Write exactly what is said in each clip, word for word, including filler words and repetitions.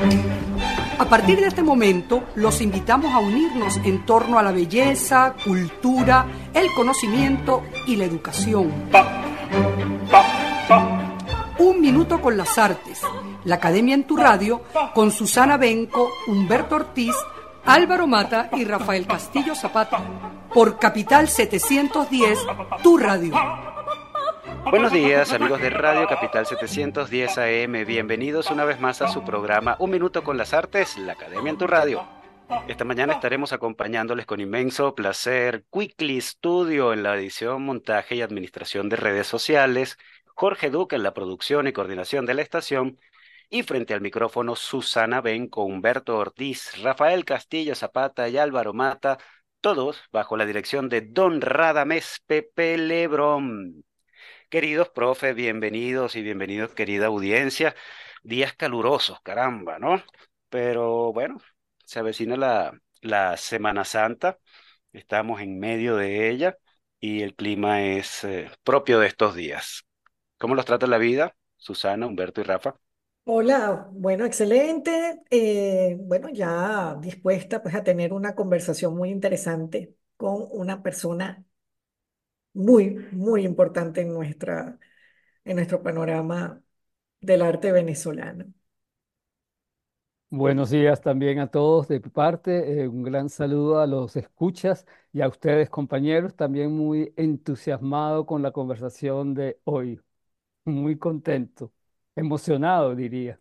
A partir de este momento, los invitamos a unirnos en torno a la belleza, cultura, el conocimiento y la educación. Un minuto con las artes. La Academia en tu Radio, con Susana Benco, Humberto Ortiz, Álvaro Mata y Rafael Castillo Zapata. Por Capital setecientos diez, tu radio. Buenos días, amigos de Radio Capital setecientos diez A M. Bienvenidos una vez más a su programa Un Minuto con las Artes, la Academia en tu Radio. Esta mañana estaremos acompañándoles con inmenso placer Quickly Studio en la edición, montaje y administración de redes sociales, Jorge Duque en la producción y coordinación de la estación, y frente al micrófono Susana Benco, Humberto Ortiz, Rafael Castillo Zapata y Álvaro Mata, todos bajo la dirección de Don Radamés Pepe Lebrón. Queridos profes, bienvenidos y bienvenidos, querida audiencia. Días calurosos, caramba, ¿no? Pero bueno, se avecina la, la Semana Santa, estamos en medio de ella y el clima es eh, propio de estos días. ¿Cómo los trata la vida, Susana, Humberto y Rafa? Hola, bueno, excelente. Eh, bueno, ya dispuesta pues a tener una conversación muy interesante con una persona muy, muy importante en nuestra, en nuestro panorama del arte venezolano. Buenos días también a todos de mi parte. Eh, un gran saludo a los escuchas y a ustedes, compañeros. También muy entusiasmado con la conversación de hoy. Muy contento, emocionado, diría.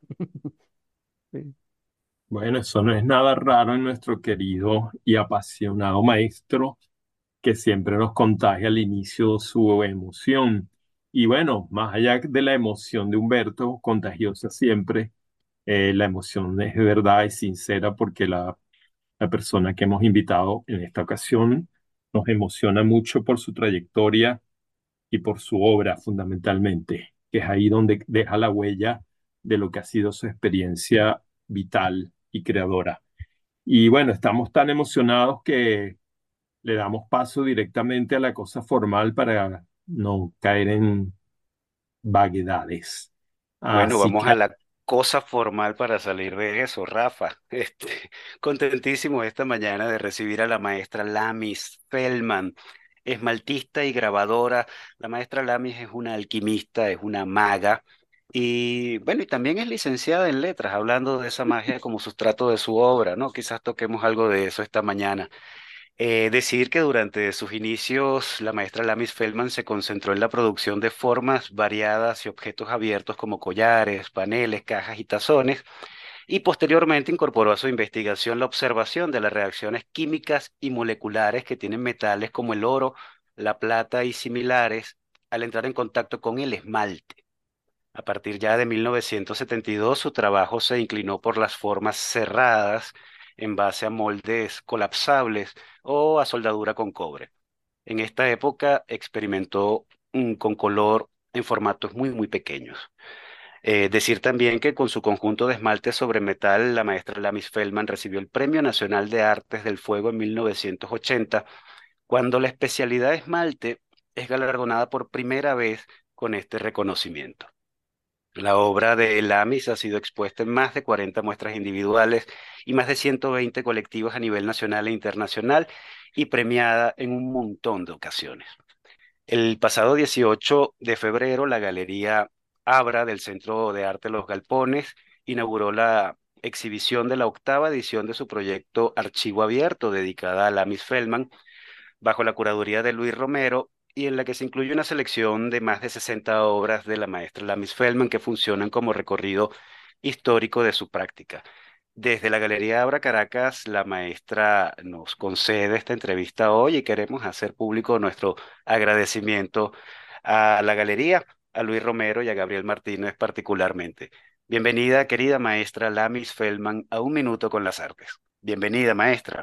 Sí. Bueno, eso no es nada raro en nuestro querido y apasionado maestro que siempre nos contagia al inicio su emoción. Y bueno, más allá de la emoción de Humberto, contagiosa siempre, eh, la emoción es de verdad y sincera porque la, la persona que hemos invitado en esta ocasión nos emociona mucho por su trayectoria y por su obra fundamentalmente, que es ahí donde deja la huella de lo que ha sido su experiencia vital y creadora. Y bueno, estamos tan emocionados que le damos paso directamente a la cosa formal para no caer en vaguedades. Bueno, Así vamos que, a la cosa formal para salir de eso, Rafa. Este, contentísimo esta mañana de recibir a la maestra Lamis Feldman, esmaltista y grabadora. La maestra Lamis es una alquimista, es una maga. Y bueno, y también es licenciada en letras, hablando de esa magia como sustrato de su obra, ¿no? Quizás toquemos algo de eso esta mañana. Eh, decir que durante sus inicios la maestra Lamis Feldman se concentró en la producción de formas variadas y objetos abiertos como collares, paneles, cajas y tazones, y posteriormente incorporó a su investigación la observación de las reacciones químicas y moleculares que tienen metales como el oro, la plata y similares al entrar en contacto con el esmalte. A partir ya de mil novecientos setenta y dos, su trabajo se inclinó por las formas cerradas en base a moldes colapsables o a soldadura con cobre. En esta época experimentó mm, con color en formatos muy, muy pequeños. Eh, decir también que con su conjunto de esmaltes sobre metal, la maestra Lamis Feldman recibió el Premio Nacional de Artes del Fuego en mil novecientos ochenta, cuando la especialidad esmalte es galardonada por primera vez con este reconocimiento. La obra de Lamis ha sido expuesta en más de cuarenta muestras individuales y más de ciento veinte colectivos a nivel nacional e internacional y premiada en un montón de ocasiones. El pasado dieciocho de febrero, la Galería Abra del Centro de Arte Los Galpones inauguró la exhibición de la octava edición de su proyecto Archivo Abierto, dedicada a Lamis Feldman, bajo la curaduría de Luis Romero, y en la que se incluye una selección de más de sesenta obras de la maestra Lamis Feldman que funcionan como recorrido histórico de su práctica. Desde la Galería Abra Caracas, la maestra nos concede esta entrevista hoy y queremos hacer público nuestro agradecimiento a la galería, a Luis Romero y a Gabriel Martínez particularmente. Bienvenida, querida maestra Lamis Feldman, a Un Minuto con las Artes. Bienvenida, maestra.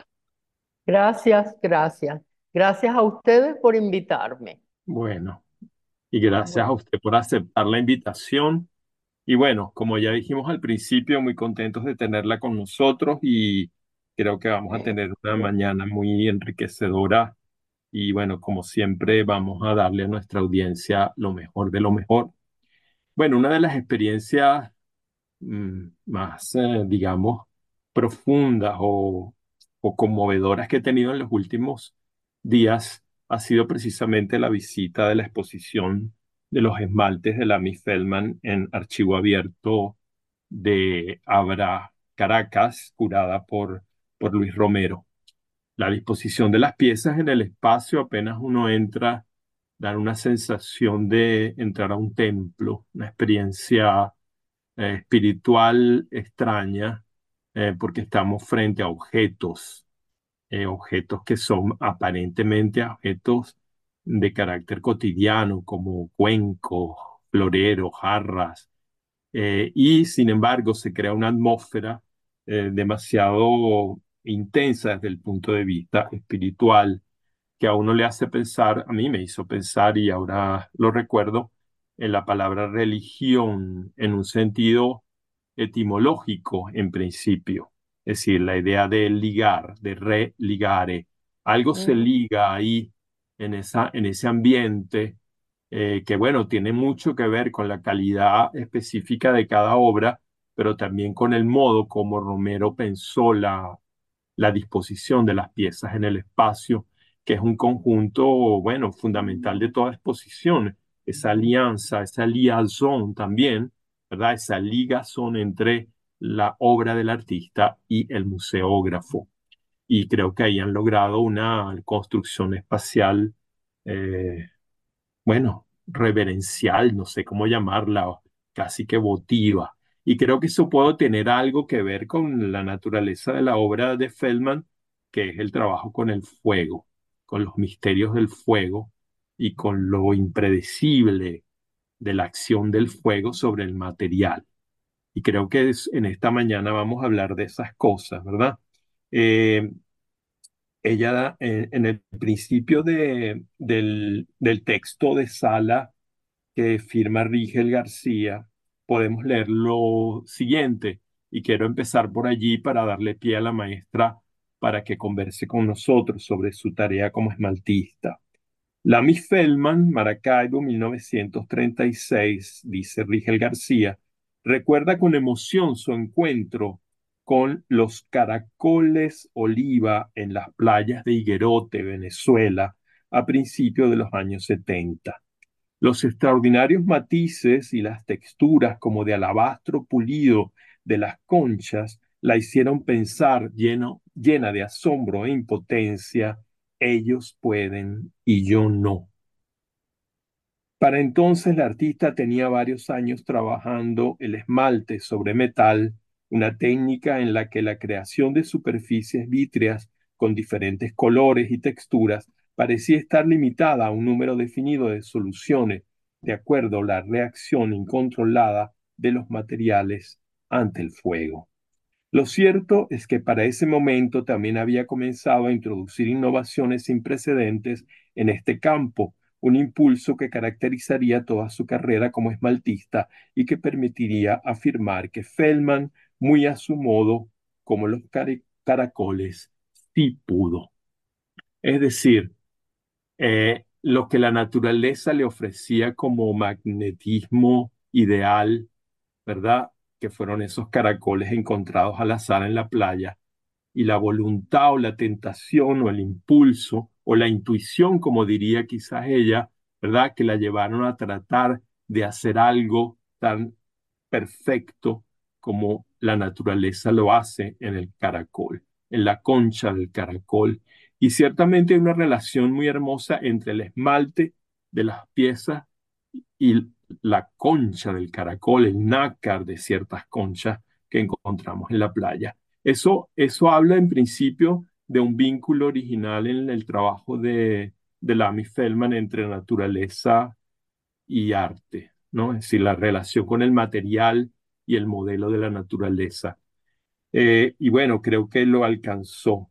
Gracias, gracias. Gracias a ustedes por invitarme. bueno, y gracias a Bueno, usted por aceptar la invitación. Y bueno, como ya dijimos al principio, muy contentos de tenerla con nosotros y creo que vamos a tener una mañana muy enriquecedora. Y bueno, como siempre, vamos a darle a nuestra audiencia lo mejor de lo mejor. Bueno, una de las experiencias mm, más, eh, digamos, profundas o, o conmovedoras que he tenido en los últimos días ha sido precisamente la visita de la exposición de los esmaltes de Lamy Feldman en Archivo Abierto de Abra, Caracas, curada por, por Luis Romero. La disposición de las piezas en el espacio, apenas uno entra, da una sensación de entrar a un templo, una experiencia eh, espiritual extraña, eh, porque estamos frente a objetos, eh, objetos que son aparentemente objetos de carácter cotidiano, como cuencos, floreros, jarras, eh, y sin embargo se crea una atmósfera eh, demasiado intensa desde el punto de vista espiritual, que a uno le hace pensar, a mí me hizo pensar y ahora lo recuerdo, en la palabra religión en un sentido etimológico en principio. Es decir, la idea de ligar, de religare. Algo se Mm, liga ahí en esa, en ese ambiente eh, que, bueno, tiene mucho que ver con la calidad específica de cada obra, pero también con el modo como Romero pensó la, la disposición de las piezas en el espacio, que es un conjunto, bueno, fundamental de toda exposición, esa alianza, esa liaison también, ¿verdad? Esa ligazón entre la obra del artista y el museógrafo. Y creo que ahí han logrado una construcción espacial eh, bueno, reverencial, no sé cómo llamarla, o casi que votiva. Y creo que eso puede tener algo que ver con la naturaleza de la obra de Feldman, que es el trabajo con el fuego, con los misterios del fuego y con lo impredecible de la acción del fuego sobre el material. Y creo que es- en esta mañana vamos a hablar de esas cosas, ¿verdad? Eh, ella da- en, en el principio de- del, del texto de Sala que firma Rigel García, podemos leer lo siguiente, y quiero empezar por allí para darle pie a la maestra para que converse con nosotros sobre su tarea como esmaltista. Lamy Feldman, Maracaibo, mil novecientos treinta y seis, dice Rigel García, recuerda con emoción su encuentro con los caracoles oliva en las playas de Higuerote, Venezuela, a principios de los años setenta. Los extraordinarios matices y las texturas como de alabastro pulido de las conchas la hicieron pensar lleno, llena de asombro e impotencia, ellos pueden y yo no. Para entonces la artista tenía varios años trabajando el esmalte sobre metal, una técnica en la que la creación de superficies vítreas con diferentes colores y texturas parecía estar limitada a un número definido de soluciones de acuerdo a la reacción incontrolada de los materiales ante el fuego. Lo cierto es que para ese momento también había comenzado a introducir innovaciones sin precedentes en este campo, un impulso que caracterizaría toda su carrera como esmaltista y que permitiría afirmar que Feldman, muy a su modo, como los cari- caracoles, sí pudo. Es decir, eh, lo que la naturaleza le ofrecía como magnetismo ideal, ¿verdad? Que fueron esos caracoles encontrados al azar en la playa, y la voluntad o la tentación o el impulso o la intuición, como diría quizás ella, ¿verdad? Que la llevaron a tratar de hacer algo tan perfecto como la naturaleza lo hace en el caracol, en la concha del caracol. Y ciertamente hay una relación muy hermosa entre el esmalte de las piezas y la concha del caracol, el nácar de ciertas conchas que encontramos en la playa. Eso, eso habla en principio de un vínculo original en el trabajo de, de Lamy Feldman entre naturaleza y arte, ¿no? Es decir, la relación con el material y el modelo de la naturaleza. Eh, y bueno, creo que lo alcanzó.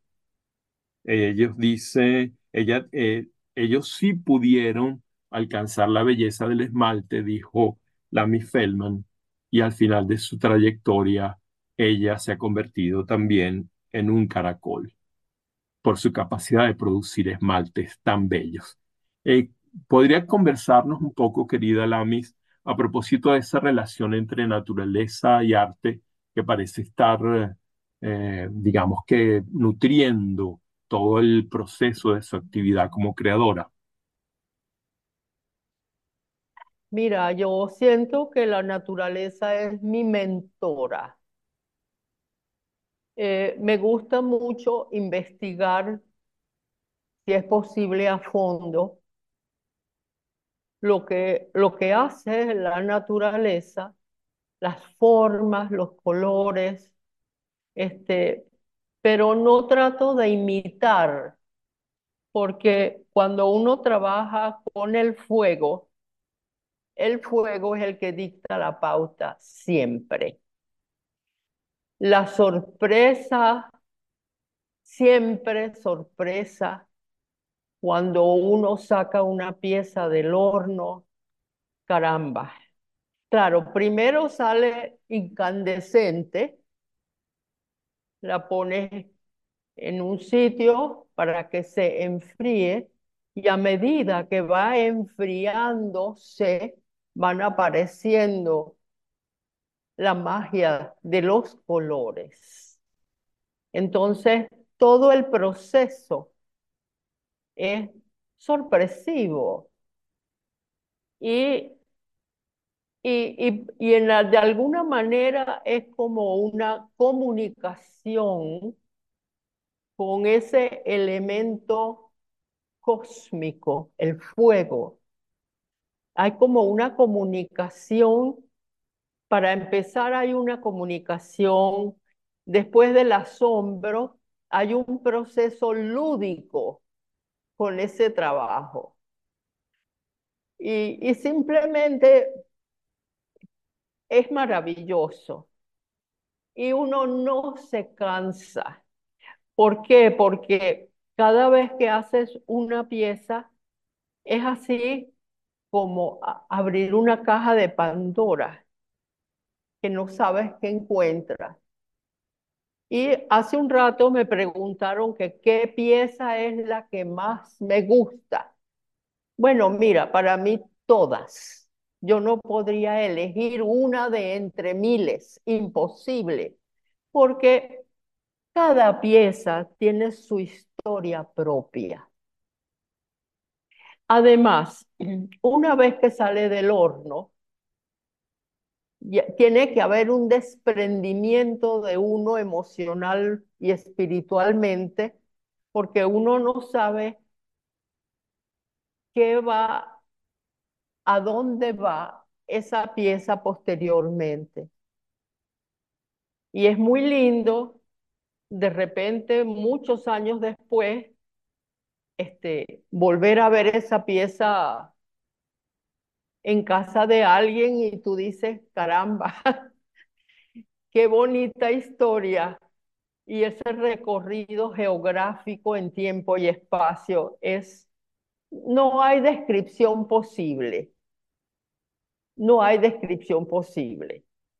Ellos dicen, ella, eh, ellos sí pudieron alcanzar la belleza del esmalte, dijo Lamy Feldman, y al final de su trayectoria, ella se ha convertido también en un caracol por su capacidad de producir esmaltes tan bellos. Eh, ¿podría conversarnos un poco, querida Lamis, a propósito de esa relación entre naturaleza y arte que parece estar, eh, digamos que, nutriendo todo el proceso de su actividad como creadora. Mira, yo siento que la naturaleza es mi mentora. Eh, me gusta mucho investigar, si es posible, a fondo lo que, lo que hace la naturaleza, las formas, los colores, este, pero no trato de imitar, porque cuando uno trabaja con el fuego, el fuego es el que dicta la pauta siempre. La sorpresa, siempre sorpresa, cuando uno saca una pieza del horno, caramba. Claro, primero sale incandescente, la pones en un sitio para que se enfríe y a medida que va enfriándose van apareciendo la magia de los colores. Entonces, todo el proceso es sorpresivo y, y, y, y en la- de alguna manera es como una comunicación con ese elemento cósmico, el fuego. Hay como una comunicación. Para empezar, hay una comunicación. Después del asombro, hay un proceso lúdico con ese trabajo. Y, y simplemente es maravilloso. Y uno no se cansa. ¿Por qué? Porque cada vez que haces una pieza, es así como a- abrir una caja de Pandora, que no sabes qué encuentras. Y hace un rato me preguntaron que qué pieza es la que más me gusta. Bueno, mira, para mí todas. Yo no podría elegir una de entre miles, imposible, porque cada pieza tiene su historia propia. Además, una vez que sale del horno, ya- tiene que haber un desprendimiento de uno emocional y espiritualmente, porque uno no sabe qué va, a dónde va esa pieza posteriormente. Y es muy lindo, de repente, muchos años después, este, volver a ver esa pieza en casa de alguien y tú dices, caramba, qué bonita historia. Y ese recorrido geográfico en tiempo y espacio es, no hay descripción posible, no hay descripción posible.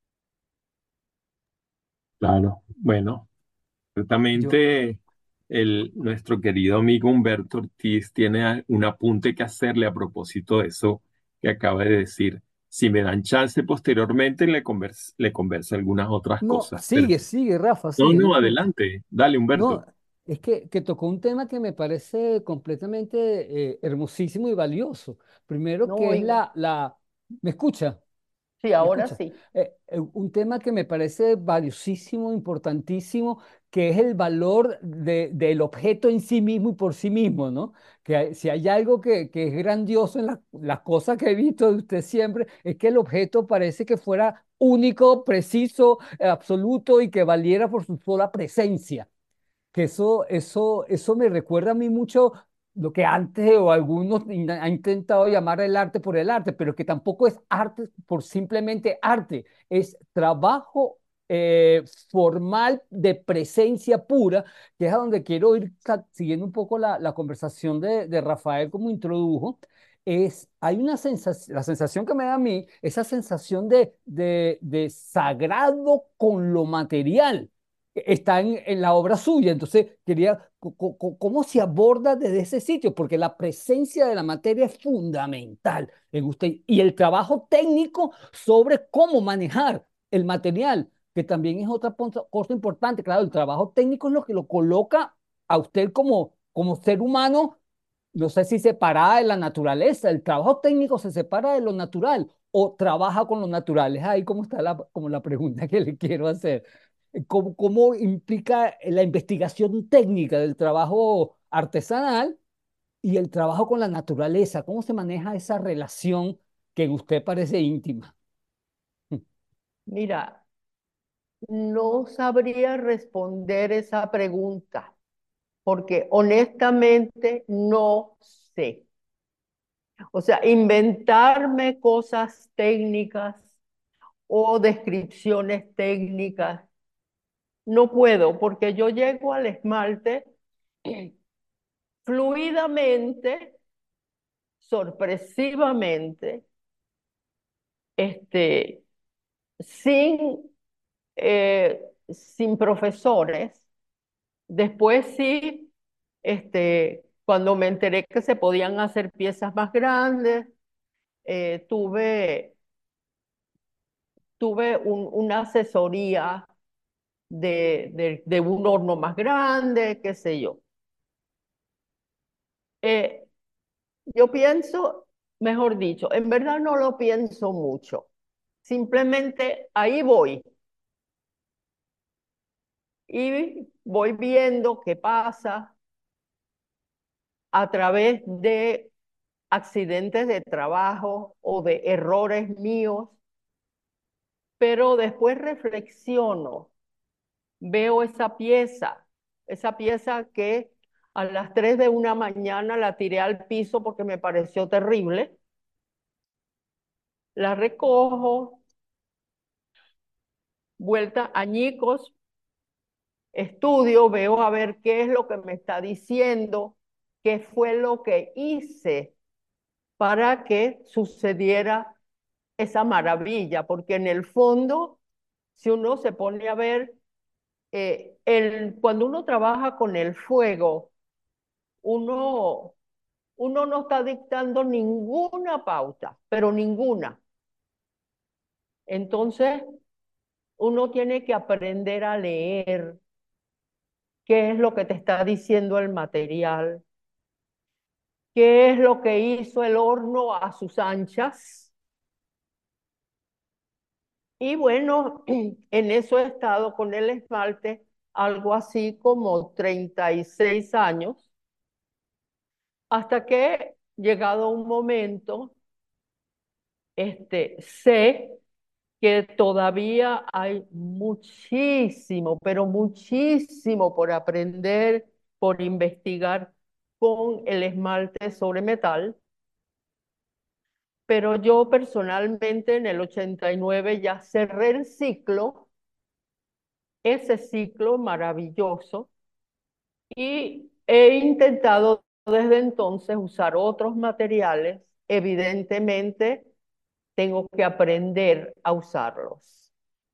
Claro, bueno, Yo, ciertamente el, nuestro querido amigo Humberto Ortiz tiene a- un apunte que hacerle a propósito de eso que acaba de decir. Si me dan chance posteriormente, le convers- le converso algunas otras no, cosas. Pero sigue, sigue, Rafa, no, sigue, no no, importa. adelante. Dale, No, Humberto. es que, que tocó un tema que me parece completamente eh, hermosísimo y valioso. Primero No, que es oiga, la, la, ¿me escucha? sí, ¿Me ahora escucha? sí. Eh, eh, un tema que me parece valiosísimo, importantísimo, que es el valor de- del objeto en sí mismo y por sí mismo, ¿no? Que hay- si hay algo que, que es grandioso en la- las cosas que he visto de usted siempre, es que el objeto parece que fuera único, preciso, eh, absoluto y que valiera por su sola presencia, que eso, eso, eso me recuerda a mí mucho lo que antes o algunos in- han intentado llamar el arte por el arte, pero que tampoco es arte por simplemente arte, es trabajo eh, formal de presencia pura, que es a donde quiero ir ca- siguiendo un poco la, la conversación de, de Rafael como introdujo. Es, hay una sensación, la sensación que me da a mí, esa sensación de, de, de sagrado con lo material está en, en la obra suya. Entonces quería co- co- co- cómo se aborda desde ese sitio, porque la presencia de la materia es fundamental en usted y el trabajo técnico sobre cómo manejar el material, que también es otra ponza- cosa importante. Claro, el trabajo técnico es lo que lo coloca a usted como, como ser humano, no sé si separada de la naturaleza. El trabajo técnico se separa de lo natural o trabaja con lo natural. Es ahí como está la, como la pregunta que le quiero hacer. ¿Cómo, cómo implica la investigación técnica del trabajo artesanal y el trabajo con la naturaleza? ¿Cómo se maneja esa relación que en usted parece íntima? Mira, no sabría responder esa pregunta porque honestamente no sé. O sea, inventarme cosas técnicas o descripciones técnicas, no puedo porque yo llego al esmalte fluidamente, sorpresivamente, este, sin, eh, sin profesores. Después sí, este, cuando me enteré que se podían hacer piezas más grandes, eh, tuve, tuve un- una asesoría de, de, de un horno más grande, qué sé yo. Eh, yo pienso, mejor dicho, en verdad no lo pienso mucho. Simplemente ahí voy y voy viendo qué pasa a través de accidentes de trabajo o de errores míos, pero después reflexiono, veo esa pieza, esa pieza que a las tres de una mañana la tiré al piso porque me pareció terrible, la recojo, vuelta añicos, estudio, veo a ver qué es lo que me está diciendo, qué fue lo que hice para que sucediera esa maravilla, porque en el fondo, si uno se pone a ver, eh, el, cuando uno trabaja con el fuego, uno, uno no está dictando ninguna pauta, pero ninguna. Entonces, uno tiene que aprender a leer qué es lo que te está diciendo el material, qué es lo que hizo el horno a sus anchas. Y bueno, en eso he estado con el esmalte algo así como treinta y seis años, hasta que llegado un momento, este, sé que todavía hay muchísimo, pero muchísimo por aprender, por investigar con el esmalte sobre metal. Pero yo personalmente en el ochenta y nueve ya cerré el ciclo, ese ciclo maravilloso, y he intentado desde entonces usar otros materiales. Evidentemente, tengo que aprender a usarlos.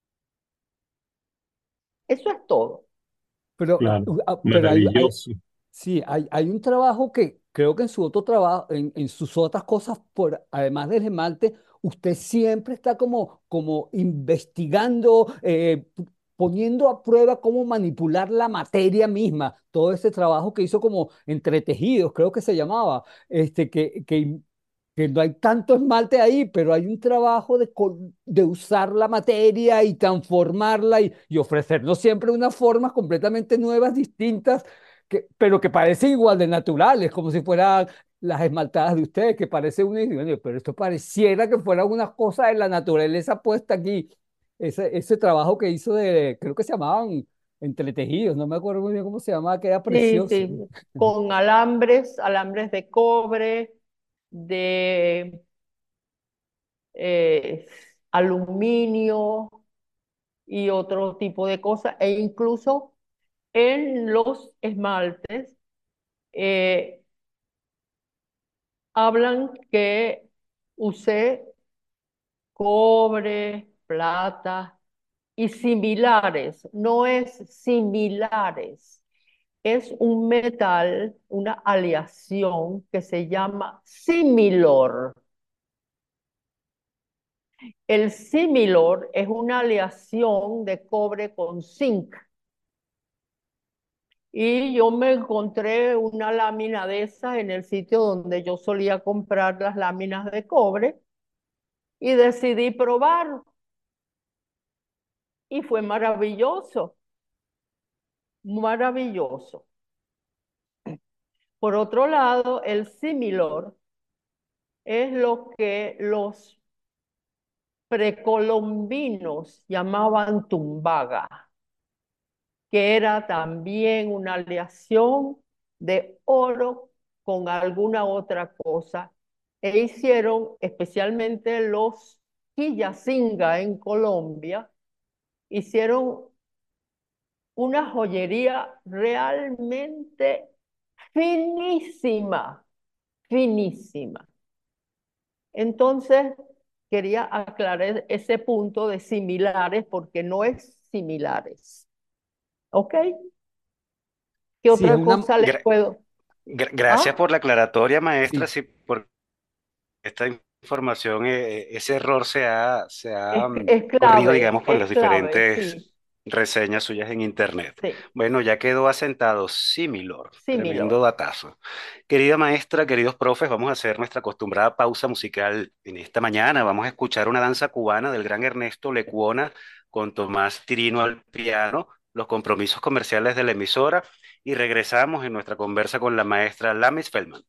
Eso es todo. Pero, Claro, uh, ah, pero hay, hay- maravilloso. sí, hay, hay un trabajo que creo que en su otro trabajo, en, en sus otras cosas, por, además del esmalte, usted siempre está como, como investigando, eh, p- poniendo a prueba cómo manipular la materia misma. Todo ese trabajo que hizo como entretejidos, creo que se llamaba, este, que, que que no hay tanto esmalte ahí, pero hay un trabajo de, co- de usar la materia y transformarla y, y ofrecernos siempre unas formas completamente nuevas, distintas, que, pero que parecen igual de naturales, como si fueran las esmaltadas de ustedes, que parece una, y digo, "Oye, pero esto pareciera que fuera una cosa de la naturaleza puesta aquí". Ese, ese trabajo que hizo de, creo que se llamaban entretejidos, no me acuerdo muy bien cómo se llamaba, que era Sí, precioso. sí, con alambres, alambres de cobre, de eh, aluminio y otro tipo de cosas, e incluso en los esmaltes eh, hablan que usé cobre, plata y similares, no es similares, es un metal, una aleación que se llama similor. El similor es una aleación de cobre con zinc. Y yo me encontré una lámina de esas en el sitio donde yo solía comprar las láminas de cobre y decidí probar. Y fue maravilloso, maravilloso. Por otro lado, el similor es lo que los precolombinos llamaban tumbaga, que era también una aleación de oro con alguna otra cosa. E hicieron, especialmente los Quillacinga en Colombia, hicieron una joyería realmente finísima, finísima. Entonces, quería aclarar ese punto de similares porque no es similares. ¿Ok? ¿Qué Sí, es otra una, cosa les Gra- puedo? gra- gracias ¿Ah? por la aclaratoria, maestra. sí, Sí, por esta información, eh, eh, ese error se ha, se ha Es, mm, es corrido, clave, digamos, por es las clave, diferentes sí, reseñas suyas en Internet. sí, Bueno, ya quedó asentado. Similor, tremendo similar. datazo. Querida maestra, queridos profes, vamos a hacer nuestra acostumbrada pausa musical en esta mañana. Vamos a escuchar una danza cubana del gran Ernesto Lecuona con Tomás Tirino al piano, los compromisos comerciales de la emisora y regresamos en nuestra conversa con la maestra Lamis Feldman.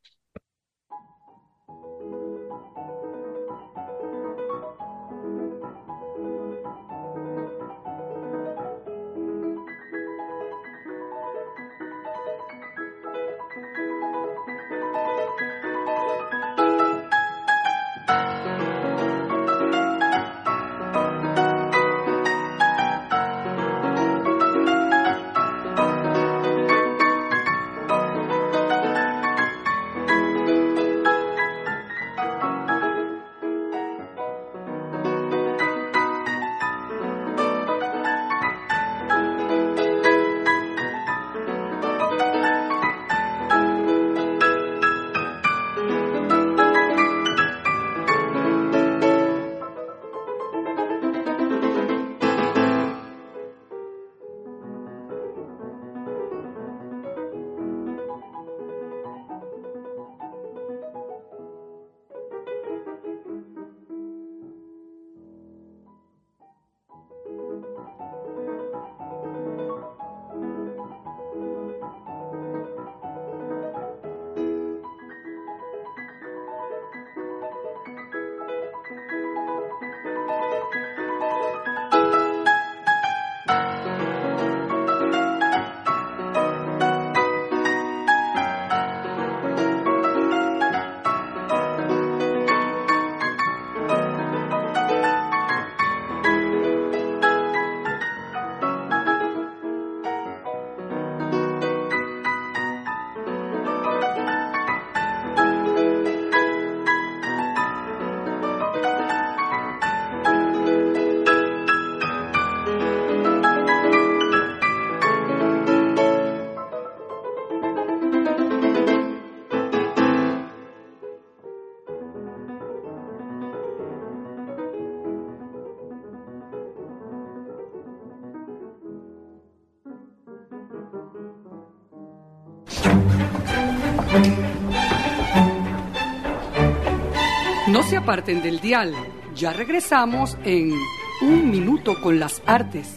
No se aparten del dial. Ya regresamos en Un Minuto con las Artes.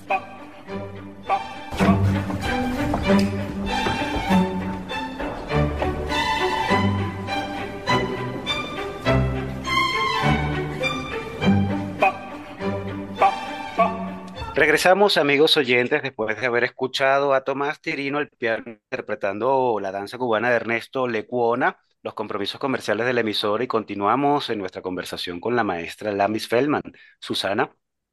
Regresamos, amigos oyentes, después de haber escuchado a Tomás Tirino al piano interpretando la danza cubana de Ernesto Lecuona, los compromisos comerciales de la emisora y continuamos en nuestra conversación con la maestra Lamis Feldman. Susana.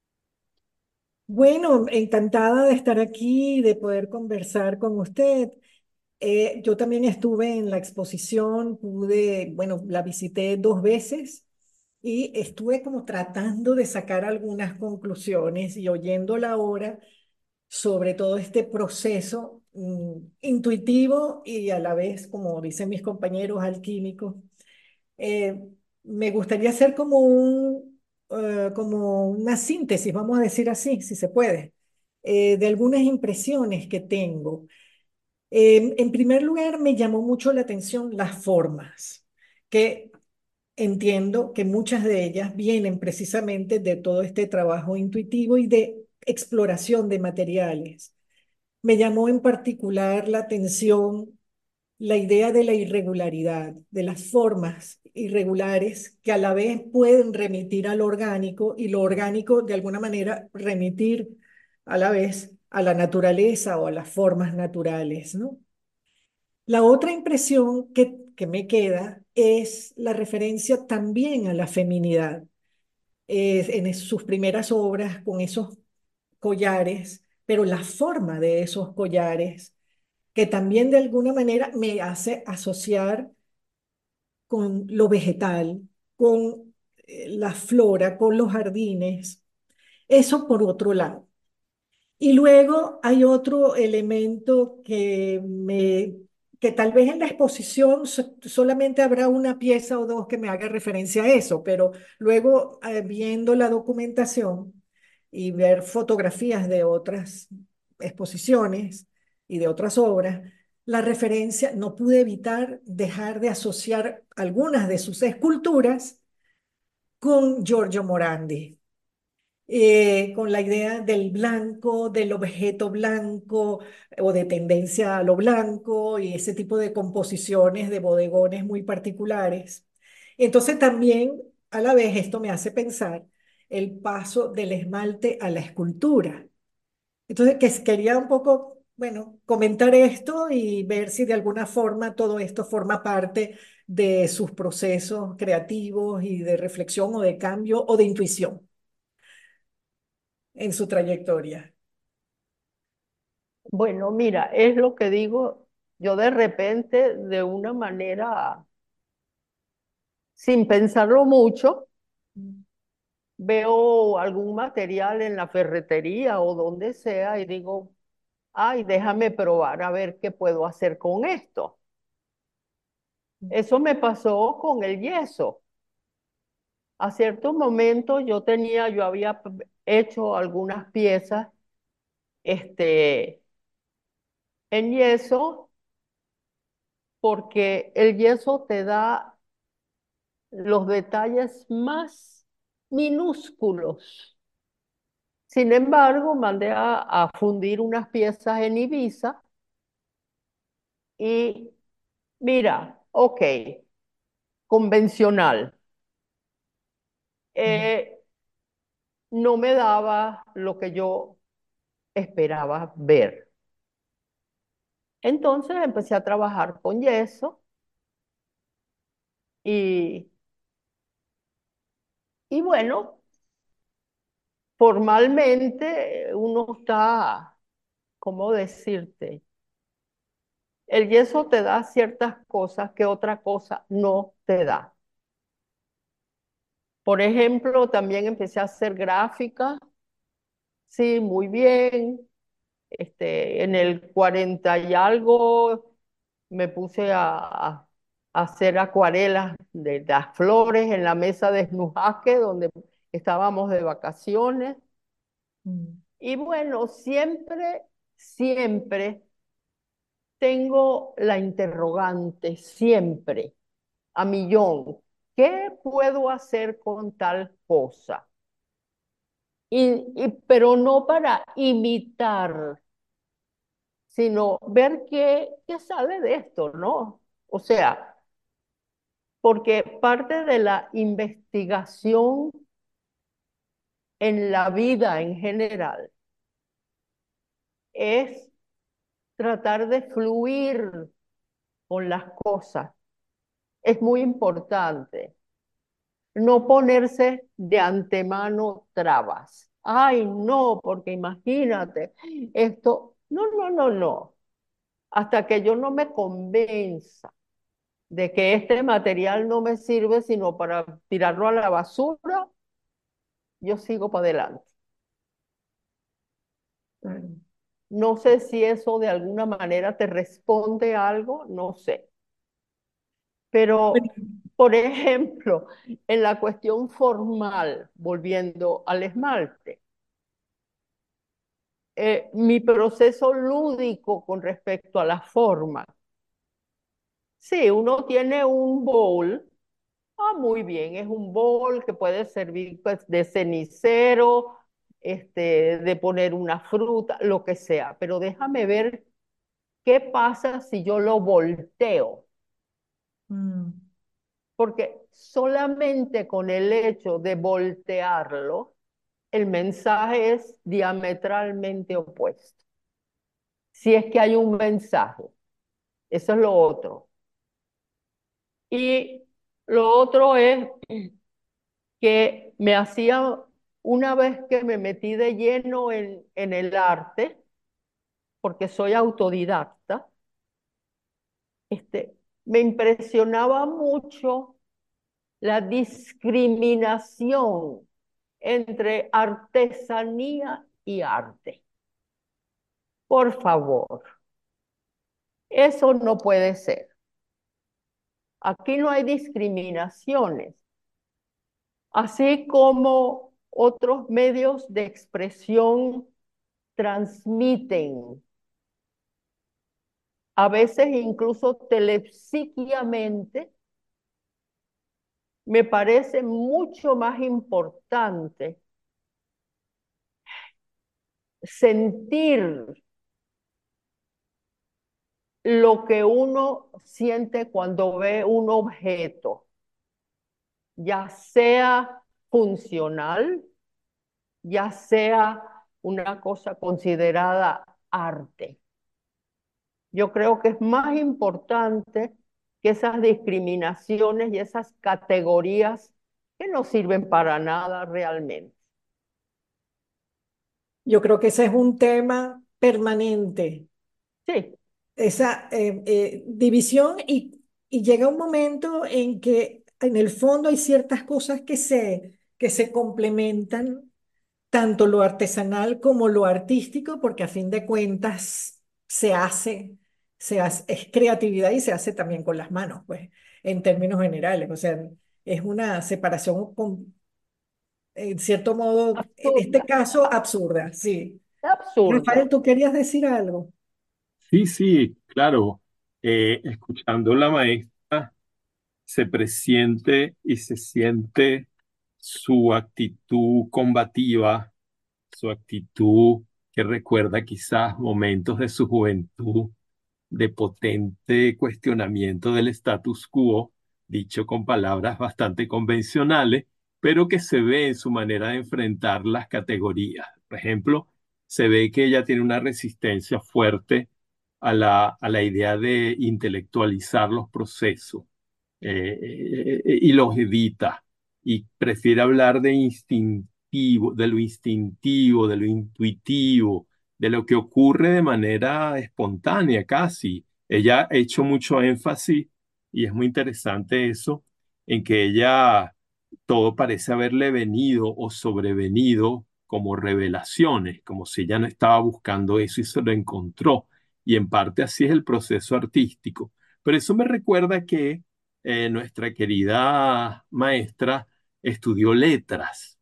Bueno, encantada de estar aquí, de poder conversar con usted. Eh, yo también estuve en la exposición, pude, bueno, la visité dos veces y estuve como tratando de sacar algunas conclusiones y oyéndola ahora sobre todo este proceso, mm, intuitivo y a la vez, como dicen mis compañeros alquímicos. Eh, Me gustaría hacer como un, eh, como una síntesis, vamos a decir así, si se puede, eh, de algunas impresiones que tengo. Eh, en primer lugar, me llamó mucho la atención las formas, que entiendo que muchas de ellas vienen precisamente de todo este trabajo intuitivo y de exploración de materiales. Me llamó en particular la atención la idea de la irregularidad, de las formas irregulares que a la vez pueden remitir a lo orgánico y lo orgánico de alguna manera remitir a la vez a la naturaleza o a las formas naturales, ¿no? La otra impresión que, que me queda es la referencia también a la feminidad. Eh, en es- sus primeras obras con esos collares, pero la forma de esos collares, que también de alguna manera me hace asociar con lo vegetal, con eh, la flora, con los jardines. Eso por otro lado. Y luego hay otro elemento que me, que tal vez en la exposición so- solamente habrá una pieza o dos que me haga referencia a eso, pero luego eh, viendo la documentación y ver fotografías de otras exposiciones y de otras obras, la referencia, no pude evitar dejar de asociar algunas de sus esculturas con Giorgio Morandi, eh, con la idea del blanco, del objeto blanco o de tendencia a lo blanco y ese tipo de composiciones de bodegones muy particulares. Entonces también a la vez esto me hace pensar el paso del esmalte a la escultura. Entonces que quería un poco, bueno, comentar esto y ver si de alguna forma todo esto forma parte de sus procesos creativos y de reflexión o de cambio o de intuición en su trayectoria. Bueno, mira, es lo que digo, yo de repente, de una manera, sin pensarlo mucho, veo algún material en la ferretería o donde sea y digo, ay, déjame probar a ver qué puedo hacer con esto. Eso me pasó con el yeso. A cierto momento yo tenía, yo había p- hecho algunas piezas, este, en yeso, porque el yeso te da los detalles más minúsculos. Sin embargo, mandé a, a fundir unas piezas en Ibiza y mira, ok, convencional. Eh, no me daba lo que yo esperaba ver. Entonces empecé a trabajar con yeso y, y bueno, formalmente uno está, ¿cómo decirte? El yeso te da ciertas cosas que otra cosa no te da. Por ejemplo, también empecé a hacer gráfica, sí, muy bien. Este, en el cuarenta y algo me puse a, a hacer acuarelas de las flores en la mesa de Esnujaque, donde estábamos de vacaciones. Mm. Y bueno, siempre, siempre tengo la interrogante, siempre, a millón. ¿Qué puedo hacer con tal cosa? Y, y- pero no para imitar, sino ver qué, qué sale de esto, ¿no? O sea, porque parte de la investigación en la vida en general es tratar de fluir con las cosas. Es muy importante no ponerse de antemano trabas. Ay, no, porque imagínate, esto, no, no, no, no. Hasta que yo no me convenza de que este material no me sirve sino para tirarlo a la basura, yo sigo para adelante. Claro. No sé si eso de alguna manera te responde algo, no sé. Bueno, Pero, por ejemplo, en la cuestión formal, volviendo al esmalte, eh, mi proceso lúdico con respecto a la forma. Sí, uno tiene un bowl. Ah, muy bien, es un bowl que puede servir pues, de cenicero, este, de poner una fruta, lo que sea. Pero déjame ver qué pasa si yo lo volteo. mm, Porque solamente con el hecho de voltearlo, el mensaje es diametralmente opuesto. Si es que hay un mensaje, eso es lo otro. Y lo otro es que me hacía, una vez que me metí de lleno en, en el arte, porque soy autodidacta, este, me impresionaba mucho la discriminación entre artesanía y arte. Por favor, eso no puede ser. Aquí no hay discriminaciones, así como otros medios de expresión transmiten, a veces incluso telepsíquicamente, me parece mucho más importante sentir lo que uno siente cuando ve un objeto, ya sea funcional, ya sea una cosa considerada arte. Yo creo que es más importante que esas discriminaciones y esas categorías que no sirven para nada realmente. yo creo que ese es un tema permanente, Sí, esa eh, eh, división y, y llega un momento en que en el fondo hay ciertas cosas que se, que se complementan, tanto lo artesanal como lo artístico, porque a fin de cuentas se hace, se hace, es creatividad y se hace también con las manos, pues, en términos generales. O sea, es una separación, con, en cierto modo, en este absurda, caso, absurda, sí. absurda. Rafael, ¿tú querías decir algo? Sí, sí, claro. Eh, escuchando la maestra, se presiente y se siente su actitud combativa, su actitud que recuerda quizás momentos de su juventud de potente cuestionamiento del status quo, dicho con palabras bastante convencionales, pero que se ve en su manera de enfrentar las categorías. Por ejemplo, se ve que ella tiene una resistencia fuerte a la, a la idea de intelectualizar los procesos eh, eh, eh, y los evita y prefiere hablar de instintivo, de lo instintivo, de lo intuitivo, de lo que ocurre de manera espontánea casi. Ella ha hecho mucho énfasis y es muy interesante eso, en que ella todo parece haberle venido o sobrevenido como revelaciones, como si ella no estaba buscando eso y se lo encontró. Y en parte así es el proceso artístico. Pero eso me recuerda que eh, nuestra querida maestra estudió letras.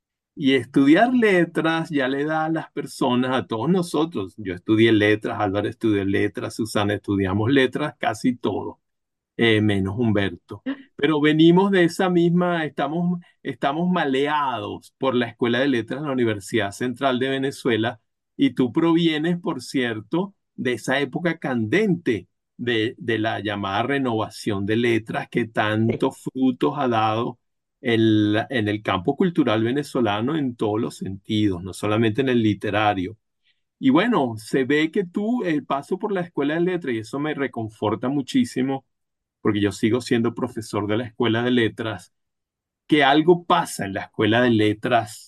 Y estudiar letras ya le da a las personas, a todos nosotros, yo estudié letras, Álvaro estudió letras, Susana estudiamos letras, casi todo eh, menos Humberto. Pero venimos de esa misma, estamos, estamos maleados por la Escuela de Letras de la Universidad Central de Venezuela y tú provienes, por cierto, de esa época candente de, de la llamada renovación de letras que Sí. tantos frutos ha dado el- en el campo cultural venezolano en todos los sentidos, no solamente en el literario. Y bueno, se ve que tú, el paso por la escuela de letras, y eso me reconforta muchísimo, porque yo sigo siendo profesor de la Escuela de Letras, que algo pasa en la Escuela de Letras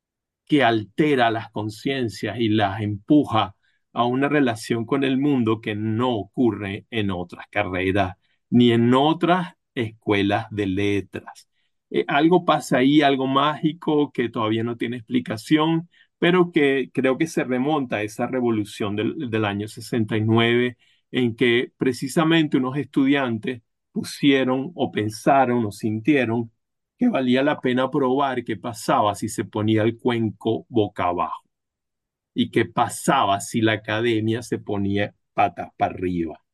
que altera las conciencias y las empuja a una relación con el mundo que no ocurre en otras carreras ni en otras escuelas de letras. Eh, algo pasa ahí, algo mágico que todavía no tiene explicación, pero que creo que se remonta a esa revolución del, del año sesenta y nueve, en que precisamente unos estudiantes pusieron o pensaron o sintieron que valía la pena probar qué pasaba si se ponía el cuenco boca abajo y qué pasaba si la academia se ponía patas para arriba.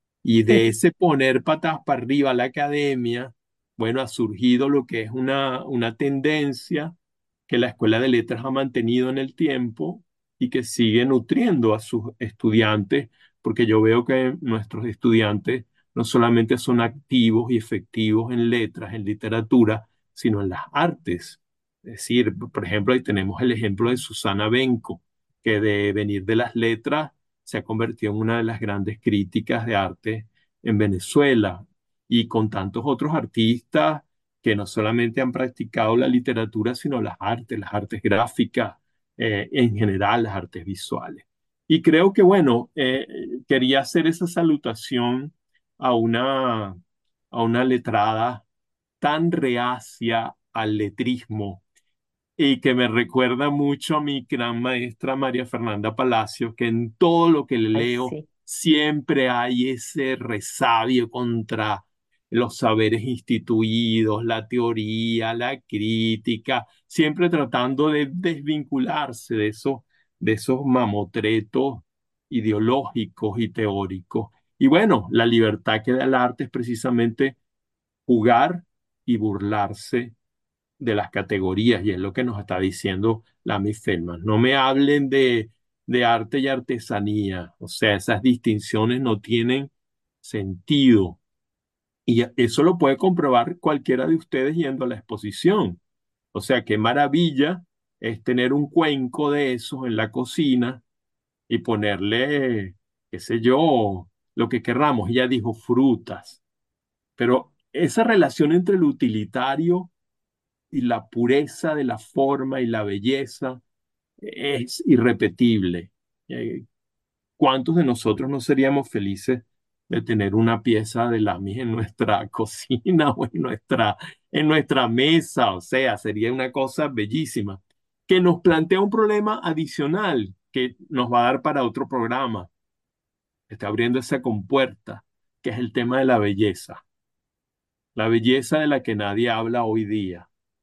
Y de ese poner patas para arriba a la academia, bueno, ha surgido lo que es una, una tendencia que la Escuela de Letras ha mantenido en el tiempo y que sigue nutriendo a sus estudiantes, porque yo veo que nuestros estudiantes no solamente son activos y efectivos en letras, en literatura, sino en las artes. Es decir, por ejemplo, ahí tenemos el ejemplo de Susana Benco, que de venir de las letras se ha convertido en una de las grandes críticas de arte en Venezuela, y con tantos otros artistas que no solamente han practicado la literatura, sino las artes, las artes gráficas, eh, en general, las artes visuales. Y creo que, bueno, eh, quería hacer esa salutación a una, a una letrada tan reacia al letrismo y que me recuerda mucho a mi gran maestra María Fernanda Palacios, que en todo lo que le Ay, leo sí. siempre hay ese resabio contra los saberes instituidos, la teoría, la crítica, siempre tratando de desvincularse de esos, de esos mamotretos ideológicos y teóricos. Y bueno, la libertad que da el arte es precisamente jugar y burlarse de las categorías, y es lo que nos está diciendo Lamy Feldman. No me hablen de, de arte y artesanía, o sea, esas distinciones no tienen sentido. Y eso lo puede comprobar cualquiera de ustedes yendo a la exposición. O sea, qué maravilla es tener un cuenco de esos en la cocina y ponerle, qué sé yo, lo que querramos. Ella dijo frutas, pero esa relación entre lo utilitario y la pureza de la forma y la belleza es irrepetible. Eh, ¿Cuántos de nosotros no seríamos felices de tener una pieza de Lamy en nuestra cocina o en nuestra, en nuestra mesa? O sea, sería una cosa bellísima que nos plantea un problema adicional que nos va a dar para otro programa. Está abriendo esa compuerta, que es el tema de la belleza. La belleza de la que nadie habla hoy día.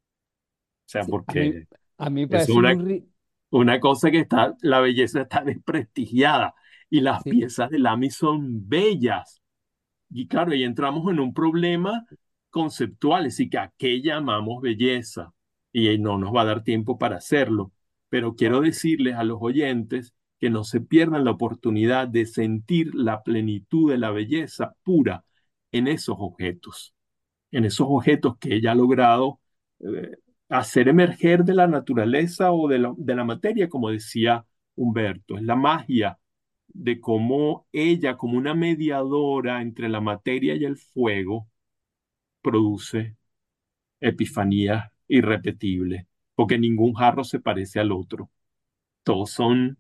O sea, Sí, a mí, porque a mí me es parece muy una, rico. una cosa que está, la belleza está desprestigiada y las Sí, piezas de Lamy son bellas. Y claro, ahí entramos en un problema conceptual, es decir, que a qué llamamos belleza. Y no nos va a dar tiempo para hacerlo. Pero quiero decirles a los oyentes que no se pierdan la oportunidad de sentir la plenitud de la belleza pura en esos objetos, en esos objetos que ella ha logrado eh, hacer emerger de la naturaleza o de la, de la materia, como decía Humberto. Es la magia de cómo ella, como una mediadora entre la materia y el fuego, produce epifanías irrepetibles, porque ningún jarro se parece al otro. Todos son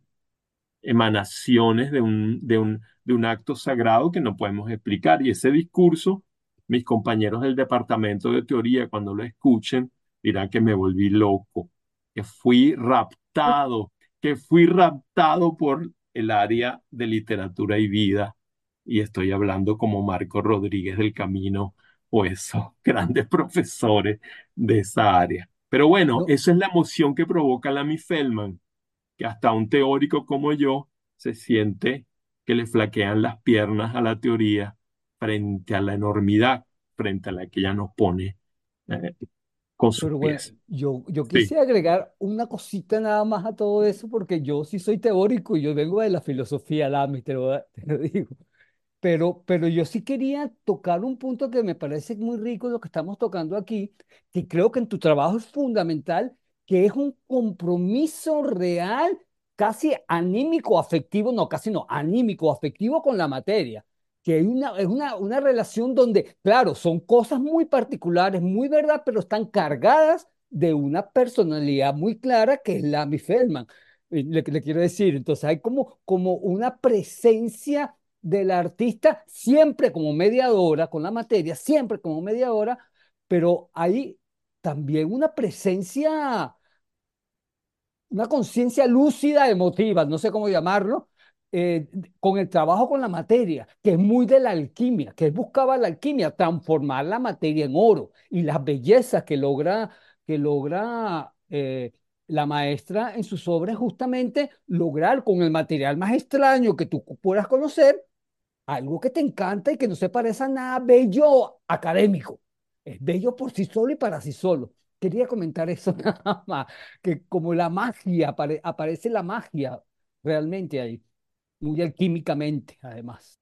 emanaciones de un, de un, de un acto sagrado que no podemos explicar. Y ese discurso, mis compañeros del departamento de teoría, cuando lo escuchen, dirán que me volví loco, que fui raptado, que fui raptado por el área de literatura y vida. Y estoy hablando como Marco Rodríguez del Camino o esos grandes profesores de esa área. Pero bueno, no, esa es la emoción que provoca la Mi Feldman, que hasta un teórico como yo se siente que le flaquean las piernas a la teoría frente a la enormidad, frente a la que ella nos pone eh, con sus pero bueno, pies. yo, yo Sí, quisiera agregar una cosita nada más a todo eso, porque yo sí soy teórico y yo vengo de la filosofía, Lamy, te lo, te lo digo. Pero, pero yo sí quería tocar un punto que me parece muy rico lo que estamos tocando aquí, que creo que en tu trabajo es fundamental, que es un compromiso real, casi anímico, afectivo, no, casi no, anímico, afectivo con la materia, que hay una, es una, una relación donde, claro, son cosas muy particulares, muy verdad, pero están cargadas de una personalidad muy clara que es Lamy Feldman. Eh, Le, le quiero decir, entonces hay como, como una presencia del artista siempre como mediadora con la materia, siempre como mediadora, pero hay también una presencia una conciencia lúcida emotiva, no sé cómo llamarlo, eh, con el trabajo con la materia, que es muy de la alquimia, que él buscaba la alquimia, transformar la materia en oro y las bellezas que logra, que logra eh, la maestra en sus obras, justamente lograr con el material más extraño que tú puedas conocer algo que te encanta y que no se parece a nada bello académico. Es bello por sí solo y para sí solo. Quería comentar eso nada más, que como la magia, apare- aparece la magia realmente ahí, muy alquímicamente además.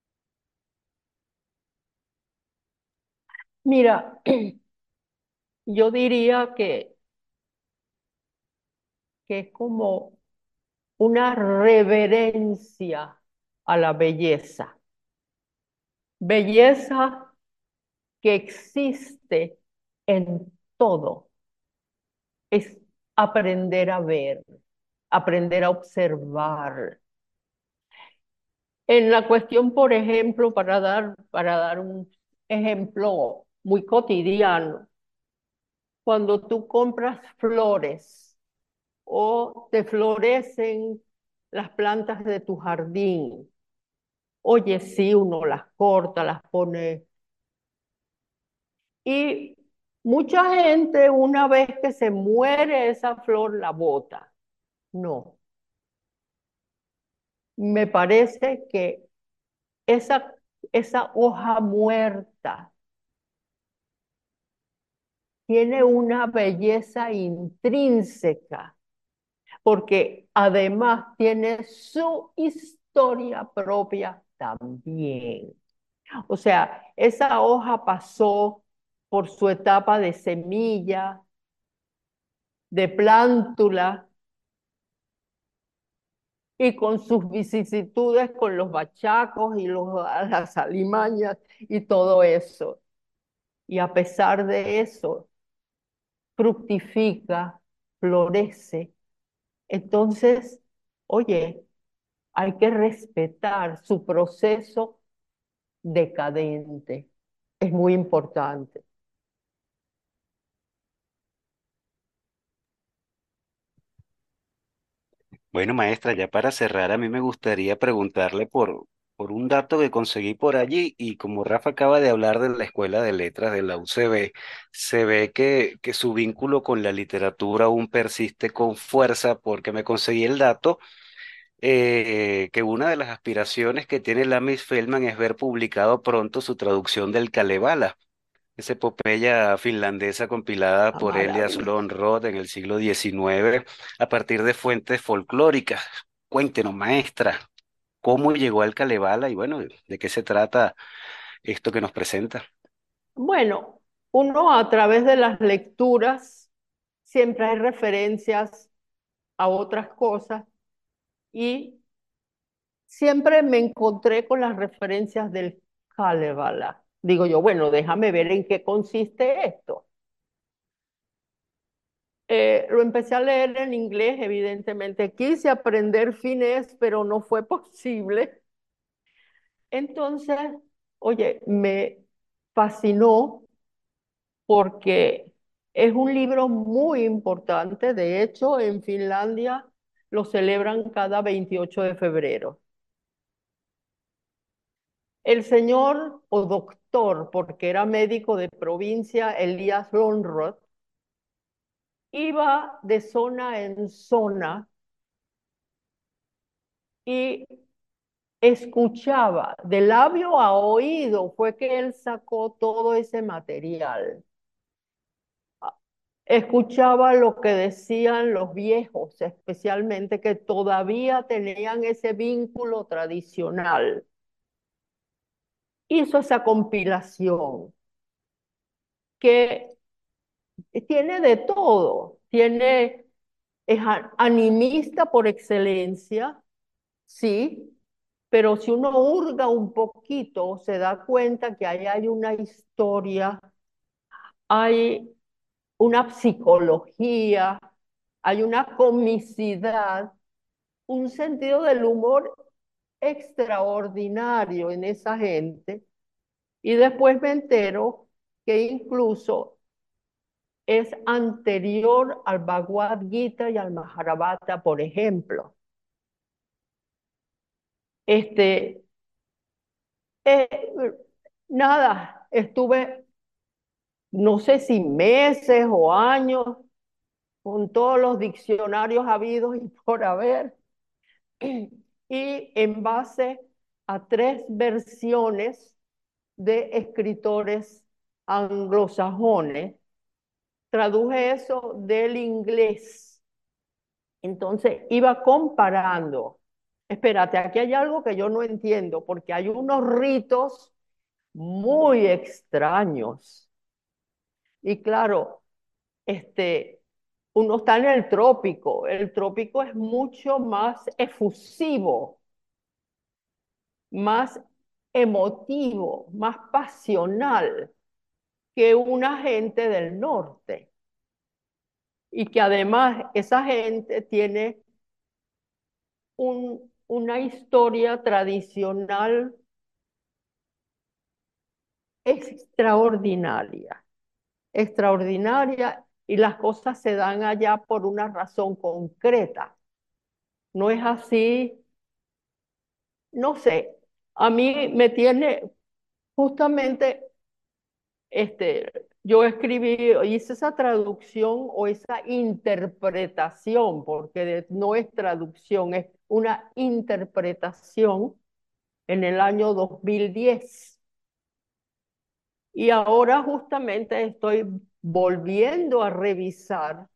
Mira, yo diría que, que es como una reverencia a la belleza. Belleza que existe en todo. Es aprender a ver, aprender a observar. En la cuestión, por ejemplo, para dar, para dar un ejemplo muy cotidiano, cuando tú compras flores o te florecen las plantas de tu jardín, oye, sí, uno las corta, las pone. Y mucha gente, una vez que se muere esa flor, la bota. No, me parece que esa, esa hoja muerta tiene una belleza intrínseca, porque además tiene su historia propia también. O sea, esa hoja pasó por su etapa de semilla, de plántula, y con sus vicisitudes con los bachacos y los, las alimañas y todo eso. Y a pesar de eso, fructifica, florece. Entonces, oye, hay que respetar su proceso decadente. Es muy importante. Bueno, maestra, ya para cerrar, a mí me gustaría preguntarle por, por un dato que conseguí por allí y como Rafa acaba de hablar de la Escuela de Letras de la U C B, se ve que, que su vínculo con la literatura aún persiste con fuerza porque me conseguí el dato eh, que una de las aspiraciones que tiene la Miss Feldman es ver publicado pronto su traducción del Kalevala. Esa epopeya finlandesa compilada La por Elias maravilla. Lönnrot en el siglo diecinueve a partir de fuentes folclóricas. Cuéntenos, maestra, cómo llegó al Kalevala y bueno, de qué se trata esto que nos presenta. Bueno, uno a través de las lecturas siempre hay referencias a otras cosas y siempre me encontré con las referencias del Kalevala. Digo yo, bueno, déjame ver en qué consiste esto. Eh, lo empecé a leer en inglés, evidentemente. Quise aprender finés, pero no fue posible. Entonces, oye, me fascinó porque es un libro muy importante. De hecho, en Finlandia lo celebran cada veintiocho de febrero. El señor o doctor, porque era médico de provincia, Elias Lönnrot, iba de zona en zona y escuchaba, de labio a oído fue que él sacó todo ese material. Escuchaba lo que decían los viejos, especialmente que todavía tenían ese vínculo tradicional. Hizo esa compilación que tiene de todo, tiene, es animista por excelencia, sí, pero si uno hurga un poquito, se da cuenta que ahí hay una historia, hay una psicología, hay una comicidad, un sentido del humor extraordinario en esa gente. Y después me entero que incluso es anterior al Bhagavad Gita y al Mahabharata, por ejemplo. Este, eh, nada, estuve no sé si meses o años con todos los diccionarios habidos y por haber, y en base a tres versiones de escritores anglosajones, traduje eso del inglés. Entonces iba comparando. Espérate, aquí hay algo que yo no entiendo, porque hay unos ritos muy extraños. Y claro, este, uno está en el trópico. El trópico es mucho más efusivo, más emotivo, más pasional que una gente del norte. Y que además esa gente tiene un, una historia tradicional extraordinaria, extraordinaria, y las cosas se dan allá por una razón concreta. No es así, no sé, a mí me tiene justamente, este, yo escribí, hice esa traducción o esa interpretación, porque de- no es traducción, es una interpretación en el año dos mil diez. Y ahora justamente estoy volviendo a revisar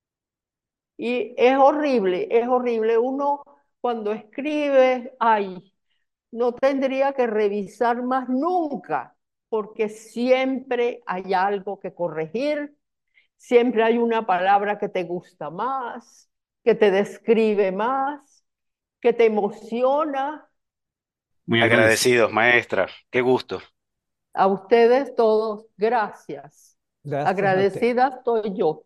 y es horrible, es horrible. Uno cuando escribe, ay, no tendría que revisar más nunca, porque siempre hay algo que corregir, siempre hay una palabra que te gusta más, que te describe más, que te emociona. Muy agradecido. Agradecidos, maestra. Qué gusto. A ustedes todos, gracias. Gracias a usted. Agradecida estoy yo.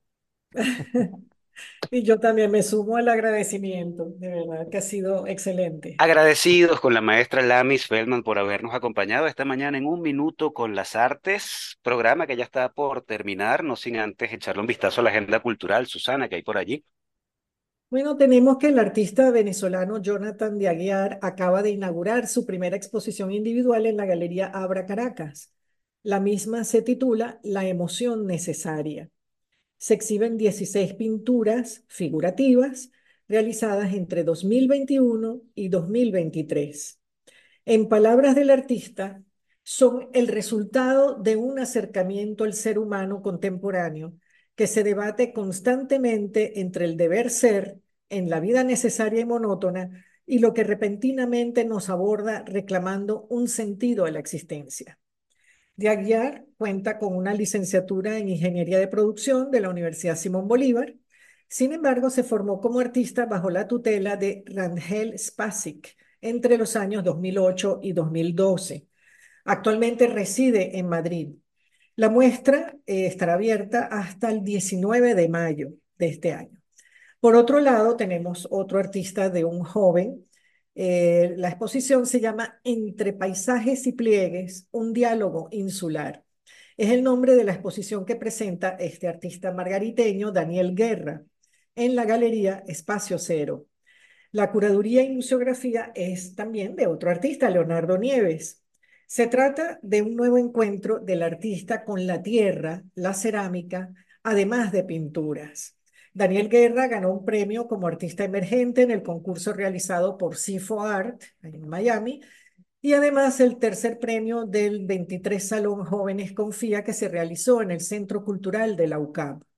Y yo también me sumo al agradecimiento, de verdad que ha sido excelente. Agradecidos con la maestra Lamis Feldman por habernos acompañado esta mañana en Un Minuto con las Artes, programa que ya está por terminar, no sin antes echarle un vistazo a la agenda cultural, Susana, que hay por allí. Bueno, tenemos que el artista venezolano Jonathan de Aguiar acaba de inaugurar su primera exposición individual en la Galería Abra Caracas. La misma se titula La emoción necesaria. Se exhiben dieciséis pinturas figurativas realizadas entre dos mil veintiuno y dos mil veintitrés. En palabras del artista, son el resultado de un acercamiento al ser humano contemporáneo que se debate constantemente entre el deber ser en la vida necesaria y monótona y lo que repentinamente nos aborda reclamando un sentido a la existencia. De Aguiar cuenta con una licenciatura en Ingeniería de Producción de la Universidad Simón Bolívar. Sin embargo, se formó como artista bajo la tutela de Rangel Spasik entre los años dos mil ocho y dos mil doce. Actualmente reside en Madrid. La muestra eh, estará abierta hasta el diecinueve de mayo de este año. Por otro lado, tenemos otro artista de un joven. Eh, la exposición se llama Entre paisajes y pliegues, un diálogo insular. Es el nombre de la exposición que presenta este artista margariteño, Daniel Guerra, en la Galería Espacio Cero. La curaduría y museografía es también de otro artista, Leonardo Nieves. Se trata de un nuevo encuentro del artista con la tierra, la cerámica, además de pinturas. Daniel Guerra ganó un premio como artista emergente en el concurso realizado por CIFO Art en Miami y además el tercer premio del veintitrés Salón Jóvenes Confía que se realizó en el Centro Cultural de la U C A M.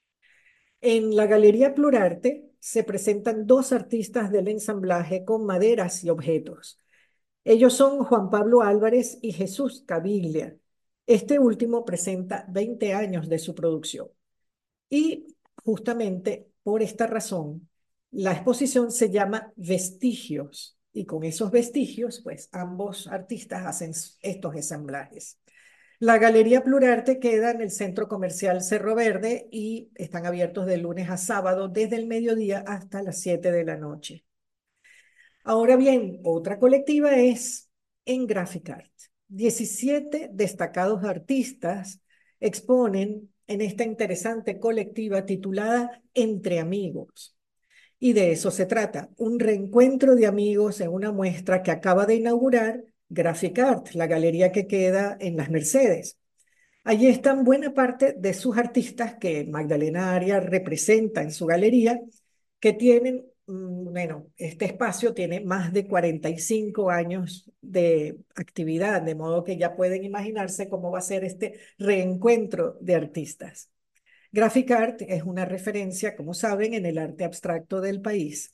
En la Galería Plurarte se presentan dos artistas del ensamblaje con maderas y objetos. Ellos son Juan Pablo Álvarez y Jesús Caviglia. Este último presenta veinte años de su producción. Y justamente por esta razón, la exposición se llama Vestigios. Y con esos vestigios, pues ambos artistas hacen estos ensamblajes. La Galería Plurarte queda en el Centro Comercial Cerro Verde y están abiertos de lunes a sábado desde el mediodía hasta las siete de la noche. Ahora bien, otra colectiva es en Graphic Art. diecisiete destacados artistas exponen en esta interesante colectiva titulada Entre Amigos. Y de eso se trata, un reencuentro de amigos en una muestra que acaba de inaugurar Graphic Art, la galería que queda en Las Mercedes. Allí están buena parte de sus artistas que Magdalena Arias representa en su galería, que tienen, bueno, este espacio tiene más de cuarenta y cinco años de actividad, de modo que ya pueden imaginarse cómo va a ser este reencuentro de artistas. Graphic Art es una referencia, como saben, en el arte abstracto del país.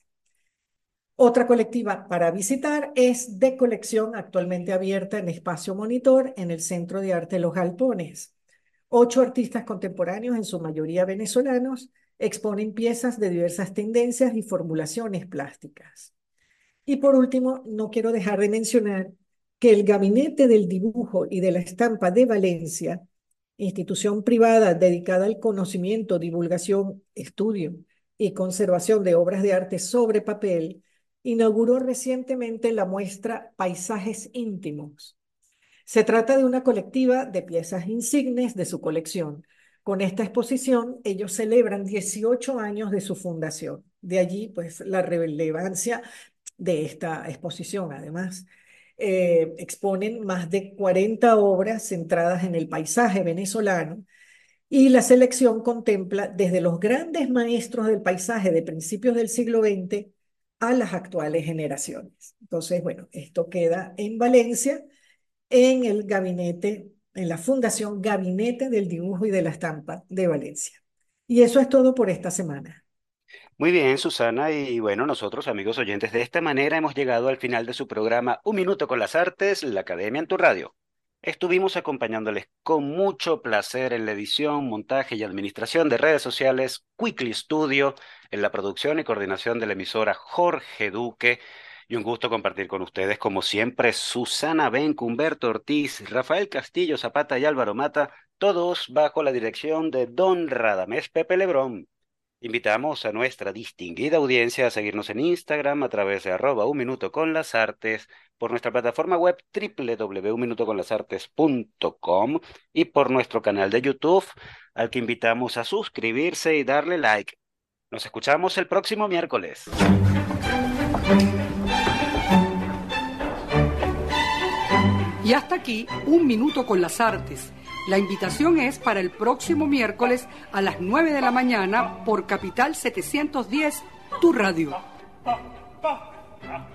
Otra colectiva para visitar es De Colección, actualmente abierta en Espacio Monitor en el Centro de Arte Los Galpones. Ocho artistas contemporáneos, en su mayoría venezolanos, exponen piezas de diversas tendencias y formulaciones plásticas. Y por último, no quiero dejar de mencionar que el Gabinete del Dibujo y de la Estampa de Valencia, institución privada dedicada al conocimiento, divulgación, estudio y conservación de obras de arte sobre papel, inauguró recientemente la muestra Paisajes Íntimos. Se trata de una colectiva de piezas insignes de su colección. Con esta exposición, ellos celebran dieciocho años de su fundación. De allí, pues, la relevancia de esta exposición. Además, eh, exponen más de cuarenta obras centradas en el paisaje venezolano y la selección contempla desde los grandes maestros del paisaje de principios del siglo veinte a las actuales generaciones. Entonces, bueno, esto queda en Valencia, en el gabinete, en la Fundación Gabinete del Dibujo y de la Estampa de Valencia. Y eso es todo por esta semana. Muy bien, Susana, y bueno, nosotros, amigos oyentes, de esta manera hemos llegado al final de su programa Un Minuto con las Artes, la Academia en tu Radio. Estuvimos acompañándoles con mucho placer en la edición, montaje y administración de redes sociales Quickly Studio, en la producción y coordinación de la emisora Jorge Duque, y un gusto compartir con ustedes, como siempre, Susana Benco, Humberto Ortiz, Rafael Castillo Zapata y Álvaro Mata, todos bajo la dirección de Don Radamés Pepe Lebrón. Invitamos a nuestra distinguida audiencia a seguirnos en Instagram a través de arroba un minuto con las artes, por nuestra plataforma web doble u doble u doble u punto un minuto con las artes punto com y por nuestro canal de YouTube, al que invitamos a suscribirse y darle like. Nos escuchamos el próximo miércoles. Y hasta aquí, Un Minuto con las Artes. La invitación es para el próximo miércoles a las nueve de la mañana por Capital setecientos diez, tu radio.